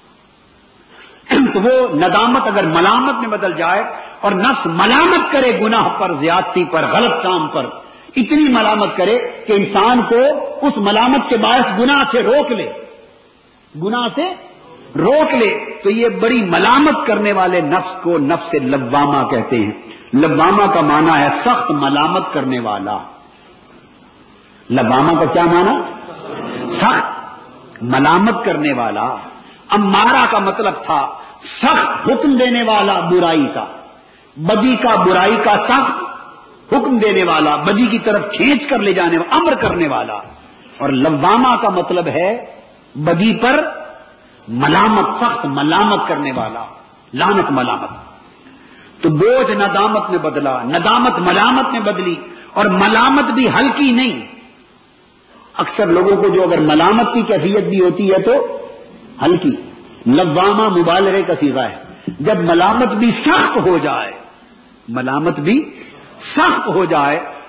تو وہ ندامت اگر ملامت میں بدل جائے اور نفس ملامت کرے گناہ پر، زیادتی پر، غلط کام پر، اتنی ملامت کرے کہ انسان کو اس ملامت کے باعث گناہ سے روک لے، گناہ سے روک لے، تو یہ بڑی ملامت کرنے والے نفس کو نفس لوامہ کہتے ہیں. لوامہ کا معنی ہے سخت ملامت کرنے والا. لوامہ کا کیا معنی؟ سخت ملامت کرنے والا. امارہ کا مطلب تھا سخت حکم دینے والا برائی کا، بدی کا، برائی کا سخت حکم دینے والا، بدی کی طرف کھینچ کر لے جانے والا، امر کرنے والا. اور لوامہ کا مطلب ہے بدی پر ملامت، سخت ملامت کرنے والا، لعنت ملامت. تو بوجھ ندامت میں بدلا، ندامت ملامت میں بدلی، اور ملامت بھی ہلکی نہیں. اکثر لوگوں کو جو اگر ملامت کی کیفیت بھی ہوتی ہے تو ہلکی. لوامہ مبالغے کا صیغہ ہے. جب ملامت بھی سخت ہو جائے، ملامت بھی سخت ہو جائے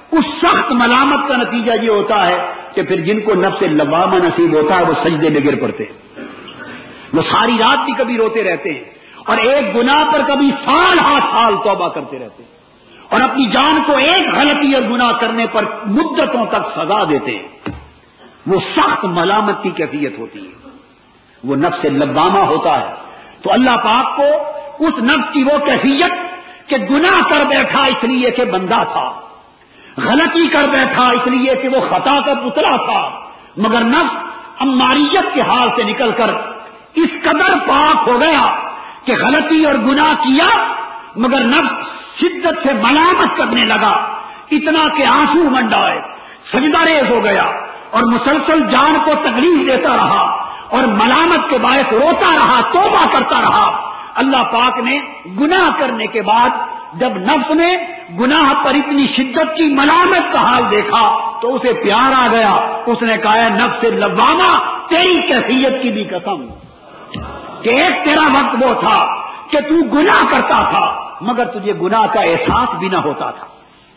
اس سخت ملامت کا نتیجہ یہ ہوتا ہے کہ پھر جن کو نفس لوامہ نصیب ہوتا ہے وہ سجدے میں گر پڑتے ہیں، وہ ساری رات بھی کبھی روتے رہتے ہیں اور ایک گناہ پر کبھی سال ہا سال توبہ کرتے رہتے ہیں اور اپنی جان کو ایک غلطی اور گناہ کرنے پر مدتوں تک سزا دیتے ہیں۔ وہ سخت ملامت کی کیفیت ہوتی ہے، وہ نفس لوامہ ہوتا ہے۔ تو اللہ پاک کو اس نفس کی وہ کیفیت کہ گناہ کر بیٹھا اس لیے کہ بندہ تھا، غلطی کر بیٹھا اس لیے کہ وہ خطا کا پتلا تھا، مگر نفس اماریت کے حال سے نکل کر اس قدر پاک ہو گیا کہ غلطی اور گناہ کیا مگر نفس شدت سے ملامت کرنے لگا، اتنا کہ آنسو منڈائے، سجدہ ریز ہو گیا اور مسلسل جان کو تکلیف دیتا رہا اور ملامت کے باعث روتا رہا، توبہ کرتا رہا۔ اللہ پاک نے گناہ کرنے کے بعد جب نفس نے گناہ پر اتنی شدت کی ملامت کا حال دیکھا تو اسے پیار آ گیا، اس نے کہا نفس لوامہ تیری کیفیت کی بھی قسم کہ ایک تیرا وقت وہ تھا کہ تو گناہ کرتا تھا مگر تجھے گناہ کا احساس بھی نہ ہوتا تھا،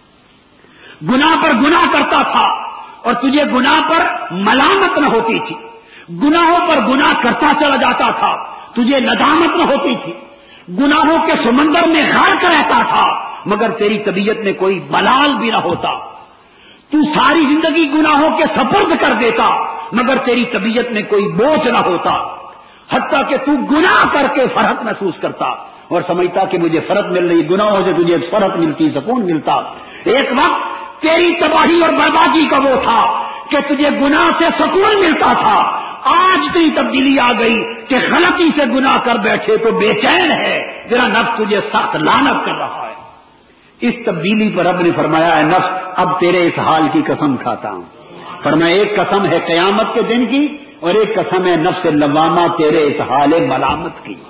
گناہ پر گناہ کرتا تھا اور تجھے گناہ پر ملامت نہ ہوتی تھی، گناہوں پر گناہ کرتا چلا جاتا تھا، تجھے ندامت نہ ہوتی تھی، گناہوں کے سمندر میں غرق رہتا تھا مگر تیری طبیعت میں کوئی ملال بھی نہ ہوتا، تو ساری زندگی گناہوں کے سپرد کر دیتا مگر تیری طبیعت میں کوئی بوجھ نہ ہوتا، حتیٰ کہ تو گناہ کر کے فرحت محسوس کرتا اور سمجھتا کہ مجھے فرحت مل رہی، گناہوں سے تجھے فرحت ملتی، سکون ملتا۔ ایک وقت تیری تباہی اور بربادی کا وہ تھا کہ تجھے گناہ سے سکون ملتا تھا، آج تیری تبدیلی آ گئی کہ غلطی سے گناہ کر بیٹھے تو بے چین ہے، تیرا نفس تجھے سخت لعنت کر رہا ہے۔ اس تبدیلی پر رب نے فرمایا ہے نفس اب تیرے اس حال کی قسم کھاتا ہوں، فرمایا ایک قسم ہے قیامت کے دن کی اور ایک قسم ہے نفس لوامہ تیرے اس حال ملامت کی،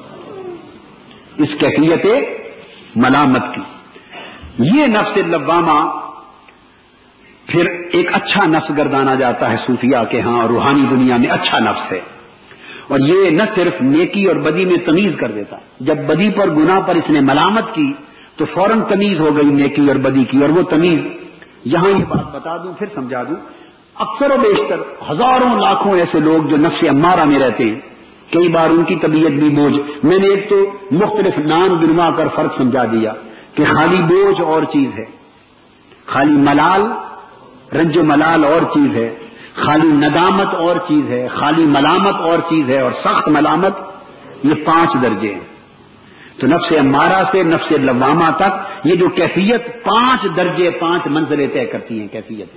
اس کیفیت ملامت کی۔ یہ نفس لوامہ پھر ایک اچھا نفس گردانا جاتا ہے صوفیاء کے ہاں اور روحانی دنیا میں اچھا نفس ہے، اور یہ نہ صرف نیکی اور بدی میں تمیز کر دیتا، جب بدی پر گناہ پر اس نے ملامت کی تو فوراً تمیز ہو گئی نیکی اور بدی کی، اور وہ تمیز یہاں یہ بات بتا دوں پھر سمجھا دوں، اکثر و بیشتر ہزاروں لاکھوں ایسے لوگ جو نفس امارہ میں رہتے ہیں، کئی بار ان کی طبیعت بھی بوجھ، میں نے ایک تو مختلف نام گنوا کر فرق سمجھا دیا کہ خالی بوجھ اور چیز ہے، خالی ملال رنج و ملال اور چیز ہے، خالی ندامت اور چیز ہے، خالی ملامت اور چیز ہے، اور سخت ملامت، یہ 5 درجے ہیں۔ تو نفس امارہ سے نفس لوامہ تک یہ جو کیفیت 5 درجے 5 منزلیں طے کرتی ہیں کیفیت،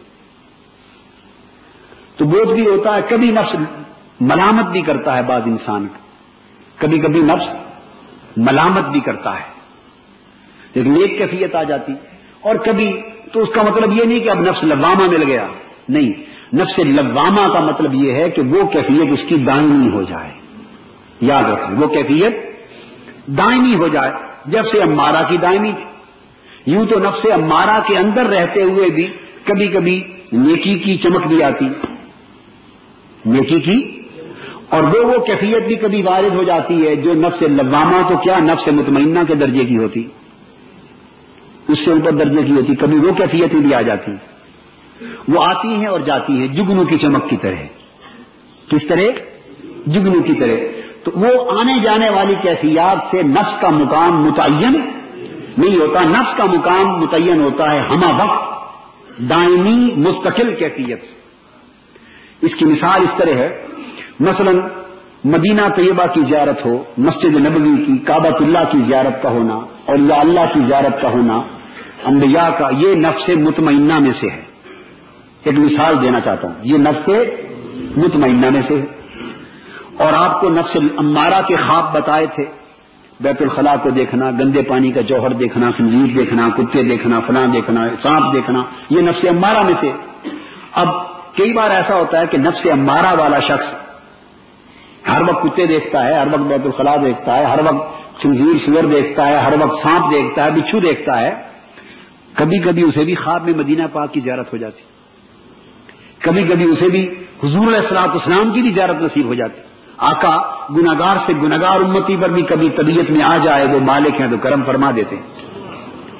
تو بوجھ بھی ہوتا ہے، کبھی نفس ملامت بھی کرتا ہے، بعض انسان کبھی کبھی نفس ملامت بھی کرتا ہے، ایک نیک کیفیت آ جاتی، اور کبھی تو اس کا مطلب یہ نہیں کہ اب نفس لوامہ مل گیا، نہیں، نفس لوامہ کا مطلب یہ ہے کہ وہ کیفیت اس کی دائمی ہو جائے، یاد رکھیں وہ کیفیت دائمی ہو جائے، جب سے امارہ کی دائمی تھی، یوں تو نفس امارہ کے اندر رہتے ہوئے بھی کبھی کبھی نیکی کی چمک بھی آتی، نیکی کی، اور وہ کیفیت بھی کبھی وارد ہو جاتی ہے جو نفس لوامہ تو کیا نفس مطمئنہ کے درجے کی ہوتی، اس سے اوپر درجے کی ہوتی، کبھی وہ کیفیتیں بھی آ جاتی، وہ آتی ہیں اور جاتی ہیں جگنو کی چمک کی طرح، کس طرح؟ جگنو کی طرح۔ تو وہ آنے جانے والی کیفیات سے نفس کا مقام متعین نہیں ہوتا، نفس کا مقام متعین ہوتا ہے ہمہ وقت دائمی مستقل کیفیت۔ اس کی مثال اس طرح ہے، مثلا مدینہ طیبہ کی زیارت ہو، مسجد نبوی کی، کعبۃ اللہ کی زیارت کا ہونا اور یا اللہ کی زیارت کا ہونا، انبیاء کا، یہ نفس مطمئنہ میں سے ہے۔ ایک مثال دینا چاہتا ہوں، یہ نفس مطمئنہ میں سے ہے۔ اور آپ کو نفس امارہ کے خواب بتائے تھے، بیت الخلاء کو دیکھنا، گندے پانی کا جوہر دیکھنا، خنزیر دیکھنا، کتے دیکھنا، فلاں دیکھنا، سانپ دیکھنا، یہ نفس امارہ میں سے۔ اب کئی بار ایسا ہوتا ہے کہ نفس امارہ والا شخص ہر وقت کتے دیکھتا ہے، ہر وقت بیت الخلاء دیکھتا ہے، ہر وقت خنزیر سور دیکھتا ہے، ہر وقت سانپ دیکھتا ہے، بچھو دیکھتا ہے، کبھی کبھی اسے بھی خواب میں مدینہ پاک کی زیارت ہو جاتی، کبھی کبھی اسے بھی حضور علیہ الصلوۃ والسلام کی بھی زیارت نصیب ہو جاتی۔ آقا گناہگار سے گناہگار امتی پر بھی کبھی طبیعت میں آ جائے، وہ مالک ہیں تو کرم فرما دیتے ہیں۔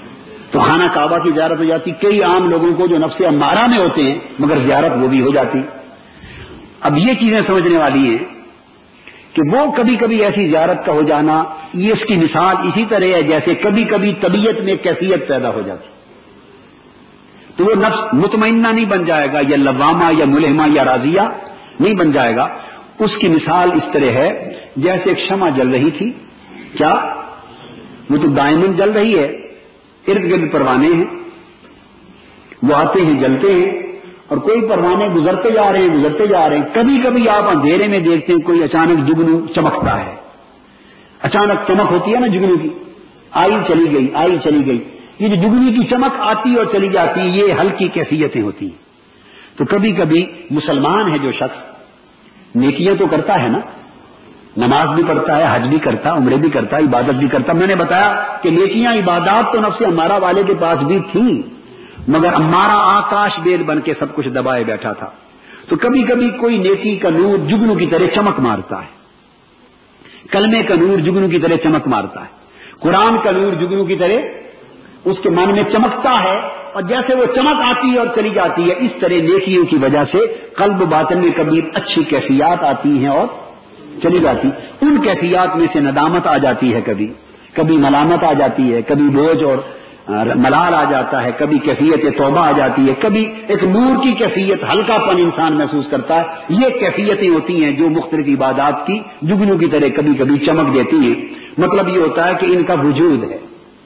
تو خانہ کعبہ کی زیارت ہو جاتی. کئی عام لوگوں کو جو نفس امارہ میں ہوتے ہیں مگر زیارت وہ بھی ہو جاتی. اب یہ چیزیں سمجھنے والی ہیں کہ وہ کبھی کبھی ایسی زیارت کا ہو جانا، یہ اس کی مثال اسی طرح ہے جیسے کبھی کبھی طبیعت میں کیفیت پیدا ہو جاتی. تو وہ نفس مطمئنہ نہیں بن جائے گا، یا لوامہ یا ملہمہ یا راضیہ نہیں بن جائے گا. اس کی مثال اس طرح ہے جیسے ایک شمع جل رہی تھی. کیا وہ تو دائماً جل رہی ہے، ارد گرد پروانے ہیں، وہ آتے ہیں جلتے ہیں، اور کوئی پروانے گزرتے جا رہے ہیں. کبھی کبھی آپ اندھیرے میں دیکھتے ہیں کوئی اچانک جگنو چمکتا ہے. اچانک چمک ہوتی ہے نا جگنو کی، آئی چلی گئی. یہ جو جگنو کی چمک آتی اور چلی جاتی، یہ ہلکی کیفیتیں ہوتی ہیں. تو کبھی کبھی مسلمان ہے جو شخص نیکیاں تو کرتا ہے نا، نماز بھی پڑھتا ہے، حج بھی کرتا، عمرے بھی کرتا، عبادت بھی کرتا. میں نے بتایا کہ نیکیاں عبادات تو نفس امارہ والے کے پاس بھی تھیں، مگر امارہ آکاش بیل بن کے سب کچھ دبائے بیٹھا تھا. تو کبھی کبھی کوئی نیکی کا نور جگنو کی طرح چمک مارتا ہے، کلمے کا نور جگنو کی طرح چمک مارتا ہے، قرآن کا نور جگنو کی طرح اس کے من میں چمکتا ہے، اور جیسے وہ چمک آتی ہے اور چلی جاتی ہے، اس طرح نیکیوں کی وجہ سے قلب باطن میں کبھی اچھی کیفیات آتی ہیں اور چلی جاتی. ان کیفیات میں سے ندامت آ جاتی ہے، کبھی ملامت آ جاتی ہے، کبھی بوجھ اور ملال آ جاتا ہے، کبھی کیفیت توبہ آ جاتی ہے، کبھی ایک نور کی کیفیت، ہلکا پن انسان محسوس کرتا ہے. یہ کیفیتیں ہوتی ہیں جو مختلف عبادات کی جگنوں کی طرح کبھی کبھی چمک دیتی ہیں. مطلب یہ ہوتا ہے کہ ان کا وجود ہے.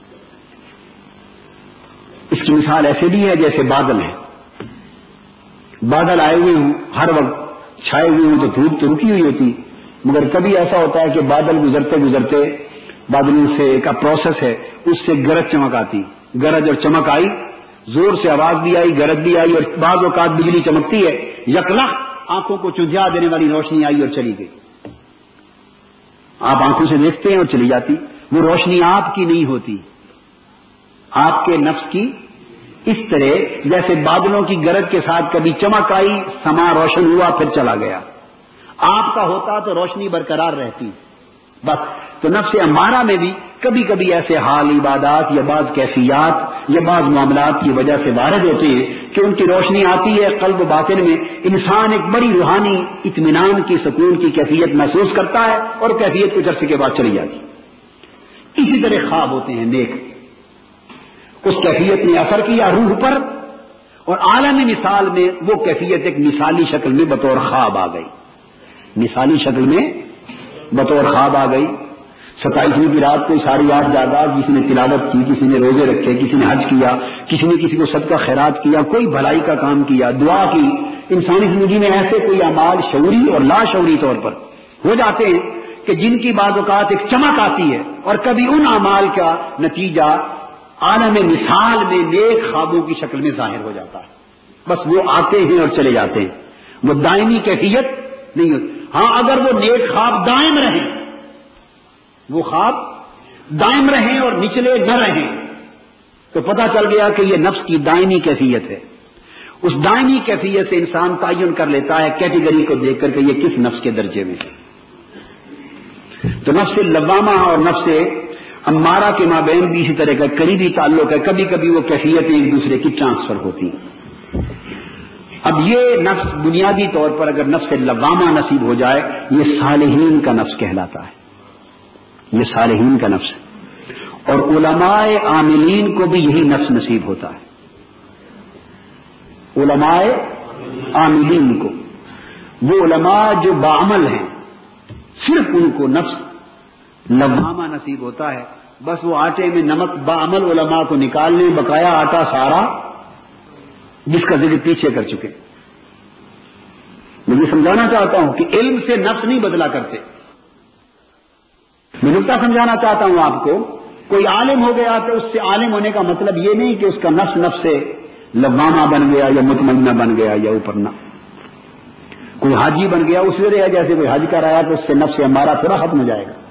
اس کی مثال ایسے بھی ہے جیسے بادل ہیں. بادل آئے ہوئے ہوں، ہر وقت چھائے ہوئے ہوں تو دھوپ تو رکی ہوئی ہوتی، مگر کبھی ایسا ہوتا ہے کہ بادل گزرتے گزرتے بادلوں سے ایک پروسیس ہے، اس سے گرج چمک آتی. گرج اور چمک آئی، زور سے آواز بھی آئی، گرج بھی آئی، اور بعض اوقات بجلی چمکتی ہے، یکلخ آنکھوں کو چنجھا دینے والی روشنی آئی اور چلی گئی. آپ آنکھوں سے دیکھتے ہیں اور چلی جاتی. وہ روشنی آپ کی نہیں ہوتی، آپ کے نفس کی. اس طرح جیسے بادلوں کی گرج کے ساتھ کبھی چمک آئی، سما روشن ہوا، پھر چلا گیا. آپ کا ہوتا تو روشنی برقرار رہتی بس. تو نفس امارہ میں بھی کبھی کبھی ایسے حال، عبادات یا بعض کیفیات یا بعض معاملات کی وجہ سے وارد ہوتے ہیں کہ ان کی روشنی آتی ہے قلب باطن میں. انسان ایک بڑی روحانی اطمینان کی، سکون کی کیفیت محسوس کرتا ہے، اور کیفیت کچھ عرصے کے بعد چلی جاتی. اسی طرح خواب ہوتے ہیں نیک، اس کیفیت نے اثر کیا روح پر، اور عالمی مثال میں وہ کیفیت ایک مثالی شکل میں بطور خواب آ گئی. مثالی شکل میں بطور خواب آ گئی. 27ویں کی رات کو ساری رات جاگا، کسی نے تلاوت کی، کسی نے روزے رکھے، کسی نے حج کیا، کسی نے کسی کو صدقہ خیرات کیا، کوئی بھلائی کا کام کیا، دعا کی. انسانی زندگی میں ایسے کوئی اعمال شعوری اور لاشعوری طور پر ہو جاتے ہیں کہ جن کی بعض اوقات ایک چمک آتی ہے، اور کبھی ان اعمال کا نتیجہ عالم مثال میں نیک خوابوں کی شکل میں ظاہر ہو جاتا ہے. بس وہ آتے ہیں اور چلے جاتے ہیں، وہ دائمی کیفیت نہیں ہوتی. ہاں اگر وہ نیک خواب دائم رہیں، وہ خواب دائم رہیں اور نچلے نہ رہیں، تو پتہ چل گیا کہ یہ نفس کی دائمی کیفیت ہے. اس دائمی کیفیت سے انسان تعین کر لیتا ہے کیٹیگری کو دیکھ کر کہ یہ کس نفس کے درجے میں ہے. تو نفس لوامہ اور نفس امارہ کے مابین بھی اسی طرح کا قریبی تعلق ہے. کبھی کبھی وہ کیفیتیں ایک دوسرے کی ٹرانسفر ہوتی ہیں. اب یہ نفس بنیادی طور پر اگر نفس لوامہ نصیب ہو جائے، یہ صالحین کا نفس کہلاتا ہے. یہ صالحین کا نفس ہے، اور علماء عاملین کو بھی یہی نفس نصیب ہوتا ہے. علماء عاملین کو، وہ علماء جو باعمل ہیں، صرف ان کو نفس لوامہ نصیب ہوتا ہے. بس وہ آٹے میں نمک باعمل علماء کو نکال لیں، بقایا آٹا سارا جس کا ذکر پیچھے کر چکے. میں یہ سمجھانا چاہتا ہوں کہ علم سے نفس نہیں بدلا کرتے. میں نقطہ سمجھانا چاہتا ہوں آپ کو. کوئی عالم ہو گیا تو اس سے عالم ہونے کا مطلب یہ نہیں کہ اس کا نفس سے لوامہ بن گیا یا مطمئنہ بن گیا یا اوپر نہ. کوئی حاجی بن گیا اس وجہ جیسے کوئی حج کر آیا تو اس سے نفس ہمارا تھوڑا ختم ہو جائے گا.